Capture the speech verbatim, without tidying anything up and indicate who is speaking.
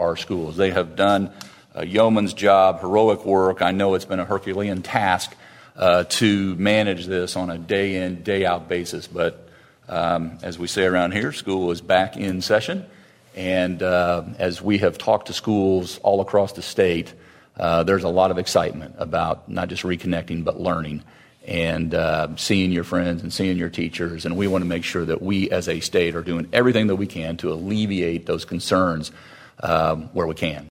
Speaker 1: our schools. They have done a yeoman's job, heroic work. I know it's been a Herculean task uh, to manage this on a day-in, day-out basis. But um, as we say around here, school is back in session. And uh, as we have talked to schools all across the state, uh, there's a lot of excitement about not just reconnecting, but learning and uh, seeing your friends and seeing your teachers. And we want to make sure that we as a state are doing everything that we can to alleviate those concerns um, where we can.